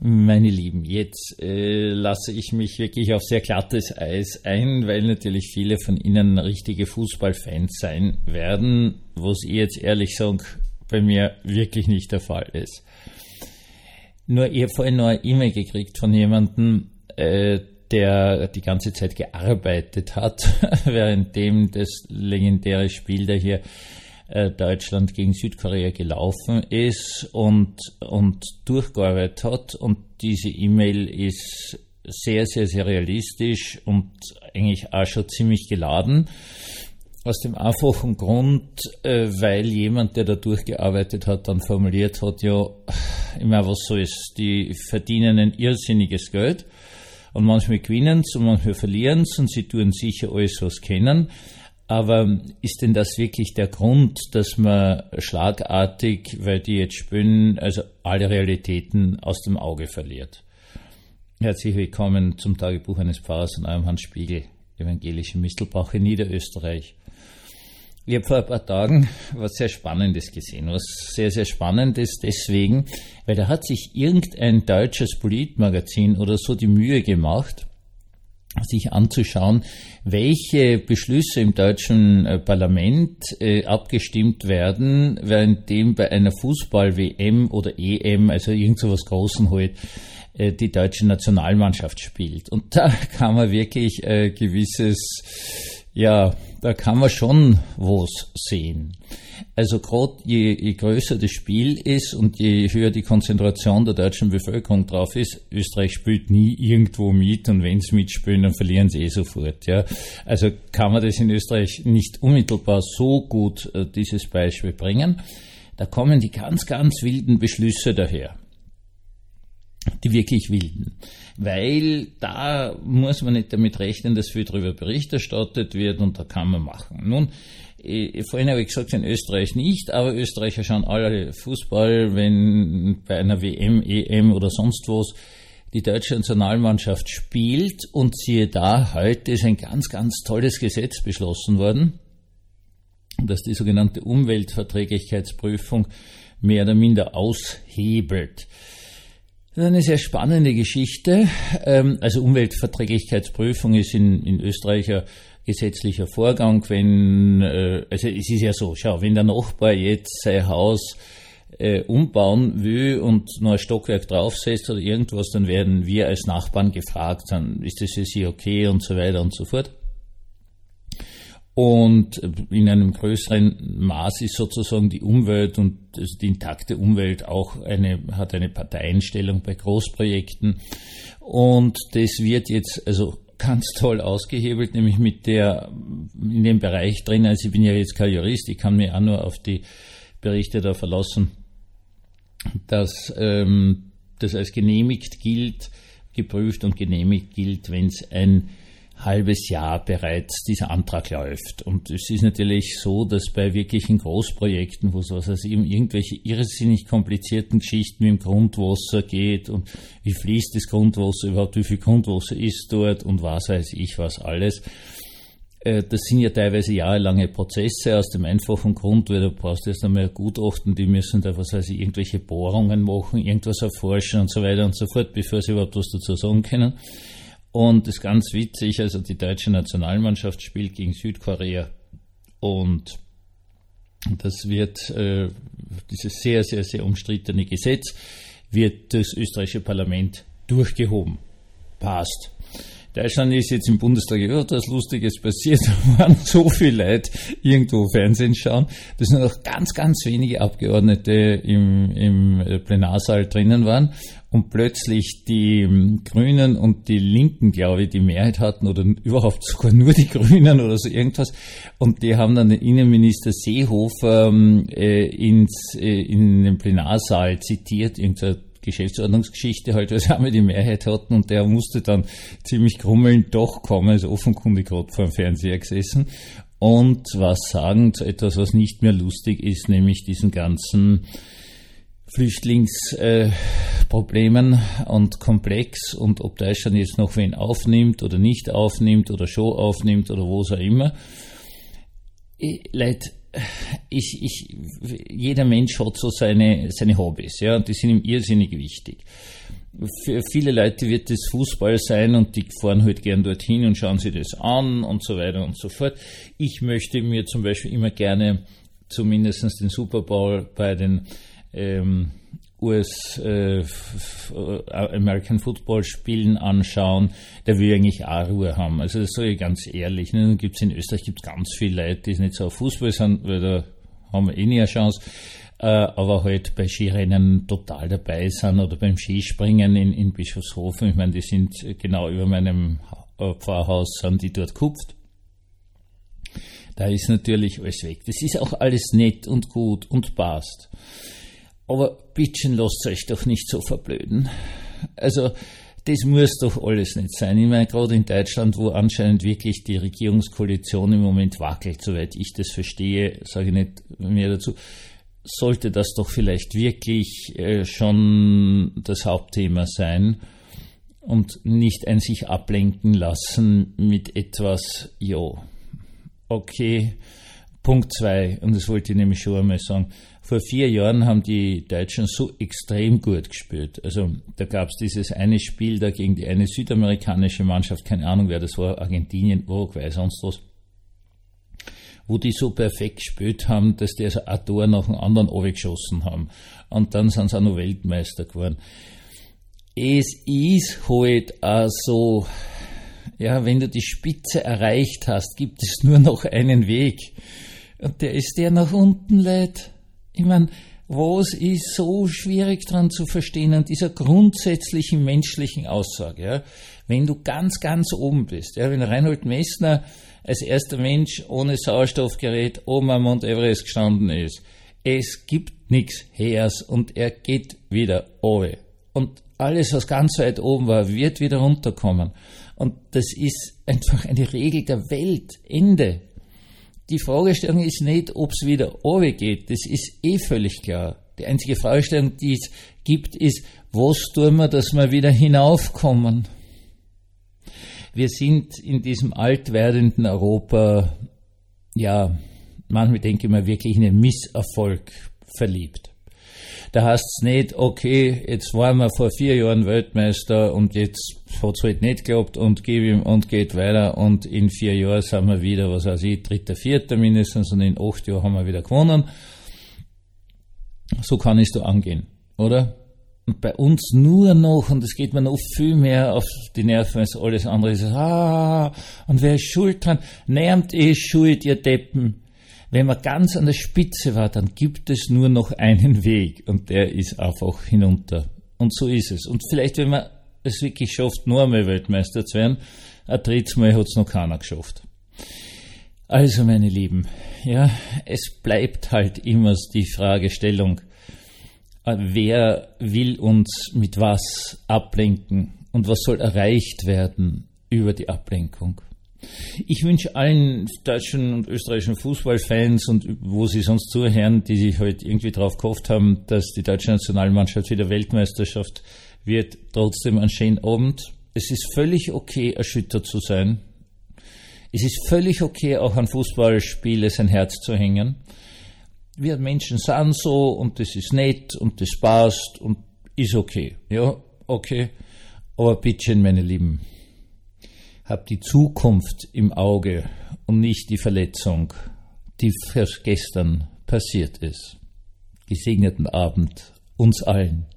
Meine Lieben, jetzt lasse ich mich wirklich auf sehr glattes Eis ein, weil natürlich viele von Ihnen richtige Fußballfans sein werden, was ich jetzt ehrlich sage, bei mir wirklich nicht der Fall ist. Nur, ich habe vorhin noch eine E-Mail gekriegt von jemandem, der die ganze Zeit gearbeitet hat, währenddem das legendäre Spiel da hier Deutschland gegen Südkorea gelaufen ist und durchgearbeitet hat. Und diese E-Mail ist sehr, sehr, sehr realistisch und eigentlich auch schon ziemlich geladen. Aus dem einfachen Grund, weil jemand, der da durchgearbeitet hat, dann formuliert hat, ja, immer was so ist, die verdienen ein irrsinniges Geld und manchmal gewinnen sie und manchmal verlieren sie und sie tun sicher alles, was können. Aber ist denn das wirklich der Grund, dass man schlagartig, weil die jetzt spielen, also alle Realitäten aus dem Auge verliert? Herzlich willkommen zum Tagebuch eines Pfarrers und eurem Hans Spiegel, evangelische Mistelbach in Niederösterreich. Ich habe vor ein paar Tagen was sehr Spannendes gesehen, was sehr, sehr Spannendes deswegen, weil da hat sich irgendein deutsches Politmagazin oder so die Mühe gemacht, sich anzuschauen, welche Beschlüsse im deutschen Parlament abgestimmt werden, währenddem bei einer Fußball-WM oder EM, also irgend so was Großen halt, die deutsche Nationalmannschaft spielt. Und da kann man wirklich da kann man schon was sehen. Also gerade je größer das Spiel ist und je höher die Konzentration der deutschen Bevölkerung drauf ist, Österreich spielt nie irgendwo mit und wenn sie mitspielen, dann verlieren sie sofort. Ja. Also kann man das in Österreich nicht unmittelbar so gut dieses Beispiel bringen. Da kommen die ganz, ganz wilden Beschlüsse daher. Die wirklich wilden. Weil da muss man nicht damit rechnen, dass viel darüber Bericht erstattet wird und da kann man machen. Nun, vorhin habe ich gesagt, in Österreich nicht, aber Österreicher schauen alle Fußball, wenn bei einer WM, EM oder sonst was die deutsche Nationalmannschaft spielt und siehe da, heute ist ein ganz, ganz tolles Gesetz beschlossen worden, dass die sogenannte Umweltverträglichkeitsprüfung mehr oder minder aushebelt. Das ist eine sehr spannende Geschichte. Also Umweltverträglichkeitsprüfung ist in Österreich ein gesetzlicher Vorgang, also es ist ja so, schau, wenn der Nachbar jetzt sein Haus umbauen will und noch ein Stockwerk draufsetzt oder irgendwas, dann werden wir als Nachbarn gefragt, dann ist das für sie okay und so weiter und so fort. Und in einem größeren Maß ist sozusagen die Umwelt und also die intakte Umwelt auch hat eine Parteienstellung bei Großprojekten. Und das wird jetzt also ganz toll ausgehebelt, nämlich in dem Bereich drin. Also ich bin ja jetzt kein Jurist, ich kann mich auch nur auf die Berichte da verlassen, dass das als genehmigt gilt, geprüft und genehmigt gilt, wenn es ein halbes Jahr bereits dieser Antrag läuft. Und es ist natürlich so, dass bei wirklichen Großprojekten, wo es irgendwelche irrsinnig komplizierten Geschichten wie im Grundwasser geht und wie fließt das Grundwasser überhaupt, wie viel Grundwasser ist dort und was weiß ich was alles. Das sind ja teilweise jahrelange Prozesse aus dem einfachen Grund, weil du brauchst erst einmal ein Gutachten, die müssen da, irgendwelche Bohrungen machen, irgendwas erforschen und so weiter und so fort, bevor sie überhaupt was dazu sagen können. Und das ist ganz witzig, also die deutsche Nationalmannschaft spielt gegen Südkorea und das wird, dieses sehr, sehr, sehr umstrittene Gesetz, wird das österreichische Parlament durchgehoben. Passt. Deutschland ist jetzt im Bundestag, was Lustiges passiert, da waren so viele Leute irgendwo Fernsehen schauen, dass nur noch ganz, ganz wenige Abgeordnete im Plenarsaal drinnen waren und plötzlich die Grünen und die Linken, glaube ich, die Mehrheit hatten oder überhaupt sogar nur die Grünen oder so irgendwas und die haben dann den Innenminister Seehofer in den Plenarsaal zitiert, irgendeine Geschäftsordnungsgeschichte halt, weil sie einmal die Mehrheit hatten und der musste dann ziemlich grummelnd doch kommen, also offenkundig gerade vor dem Fernseher gesessen und was sagen zu etwas, was nicht mehr lustig ist, nämlich diesen ganzen Flüchtlingsproblemen und Komplex und ob Deutschland jetzt noch wen aufnimmt oder nicht aufnimmt oder schon aufnimmt oder wo auch immer. Leute, jeder Mensch hat so seine Hobbys, ja, und die sind ihm irrsinnig wichtig. Für viele Leute wird das Fußball sein und die fahren halt gern dorthin und schauen sich das an und so weiter und so fort. Ich möchte mir zum Beispiel immer gerne zumindest den Super Bowl bei den American Football Spielen anschauen, der will eigentlich auch Ruhe haben. Also das sage ich ganz ehrlich. Ne? In Österreich gibt es ganz viele Leute, die nicht so auf Fußball sind, weil da haben wir nie eine Chance, aber halt bei Skirennen total dabei sind oder beim Skispringen in Bischofshofen. Ich meine, die sind genau über meinem Pfarrhaus, sind die dort kupft. Da ist natürlich alles weg. Das ist auch alles nett und gut und passt. Aber bitteschön, lasst euch doch nicht so verblöden. Also, das muss doch alles nicht sein. Ich meine, gerade in Deutschland, wo anscheinend wirklich die Regierungskoalition im Moment wackelt, soweit ich das verstehe, sage ich nicht mehr dazu, sollte das doch vielleicht wirklich schon das Hauptthema sein und nicht ein sich ablenken lassen mit etwas, okay. Punkt 2, und das wollte ich nämlich schon einmal sagen, vor 4 Jahren haben die Deutschen so extrem gut gespielt. Also da gab es dieses eine Spiel da gegen die eine südamerikanische Mannschaft, keine Ahnung wer das war, Argentinien, Uruguay, sonst was, wo die so perfekt gespielt haben, dass die also ein Tor nach dem anderen runtergeschossen haben. Und dann sind sie auch noch Weltmeister geworden. Es ist halt auch so, ja, wenn du die Spitze erreicht hast, gibt es nur noch einen Weg. Und der ist der nach unten, Leute. Ich meine, was ist so schwierig dran zu verstehen an dieser grundsätzlichen menschlichen Aussage? Ja? Wenn du ganz, ganz oben bist, ja, wenn Reinhold Messner als erster Mensch ohne Sauerstoffgerät oben am Mount Everest gestanden ist, es gibt nichts Heers und er geht wieder runter. Und alles, was ganz weit oben war, wird wieder runterkommen. Und das ist einfach eine Regel der Welt. Ende. Die Fragestellung ist nicht, ob es wieder runtergeht. Das ist völlig klar. Die einzige Fragestellung, die es gibt, ist, was tun wir, dass wir wieder hinaufkommen? Wir sind in diesem alt werdenden Europa, ja, manchmal denke ich mir wirklich in einen Misserfolg verliebt. Da heißt es nicht, okay, jetzt waren wir vor 4 Jahren Weltmeister und jetzt hat es halt nicht geklappt und geht weiter und in 4 Jahren sind wir wieder, was weiß ich, 3., 4. mindestens und in 8 Jahren haben wir wieder gewonnen. So kann es da angehen, oder? Und bei uns nur noch, und es geht mir noch viel mehr auf die Nerven als alles andere, ist, und wer ist schuld dran? Nehmt schuld, ihr Deppen. Wenn man ganz an der Spitze war, dann gibt es nur noch einen Weg und der ist einfach hinunter. Und so ist es. Und vielleicht, wenn man es wirklich schafft, nur einmal Weltmeister zu werden, ein drittes Mal hat es noch keiner geschafft. Also, meine Lieben, ja, es bleibt halt immer die Fragestellung, wer will uns mit was ablenken und was soll erreicht werden über die Ablenkung. Ich wünsche allen deutschen und österreichischen Fußballfans und wo sie sonst zuhören, die sich halt irgendwie drauf gehofft haben, dass die deutsche Nationalmannschaft wieder Weltmeisterschaft wird, trotzdem einen schönen Abend. Es ist völlig okay, erschüttert zu sein. Es ist völlig okay, auch an Fußballspiele sein Herz zu hängen. Wir Menschen sind so und das ist nett und das passt und ist okay. Ja, okay. Aber bitte, meine Lieben, habt die Zukunft im Auge und nicht die Verletzung, die gestern passiert ist. Gesegneten Abend uns allen.